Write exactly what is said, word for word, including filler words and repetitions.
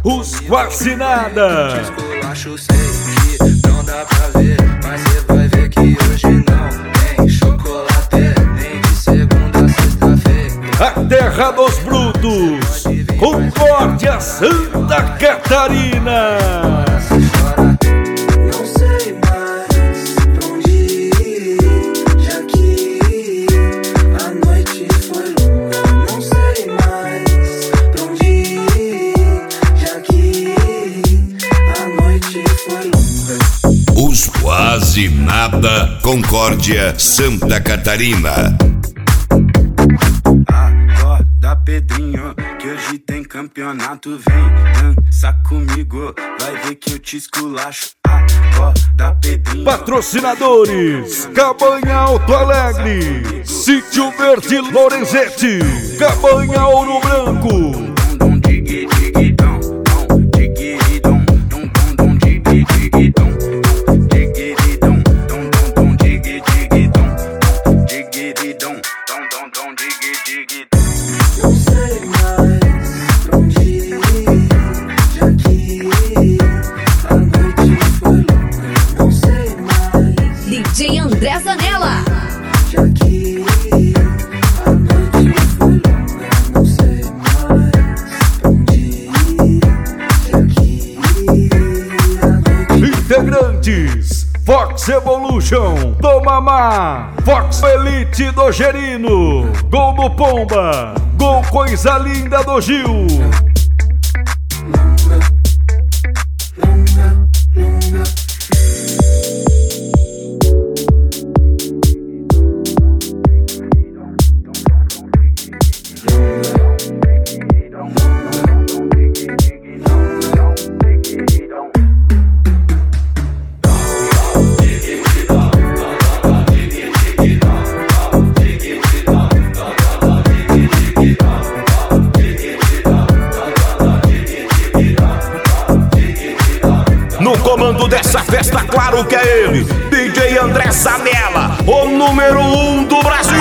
Os quase nada. Esculacho, sei que não dá pra ver, mas cê vai ver que hoje não tem chocolate, nem de segunda a sexta-feira. A terra dos brutos, Concórdia, Santa Catarina. Não sei mais pra onde ir, já que a noite foi longa. Não sei mais pra onde ir, já que a noite foi longa. Os quase nada, Concórdia, Santa Catarina. Acorda, Pedrinho, que hoje tem campeonato. Vem dança comigo, vai ver que eu te esculacho. Acorda, Pedrinho. Patrocinadores: Cabanha Alto Alegre, Sítio Verde Lorenzetti, Cabanha Ouro Branco. Não sei mais pra onde ir, já que a noite foi longa. Não sei mais D J André Zanella. já que a noite foi longa. Não sei mais pra onde ir, já que a noite. Integrantes: Fox Evolution do Mamá, Fox Elite do Gerino, Gol do Pomba, Gol Coisa Linda do Gil. No comando dessa festa, claro que é ele, D J André Zanella, o número um do Brasil.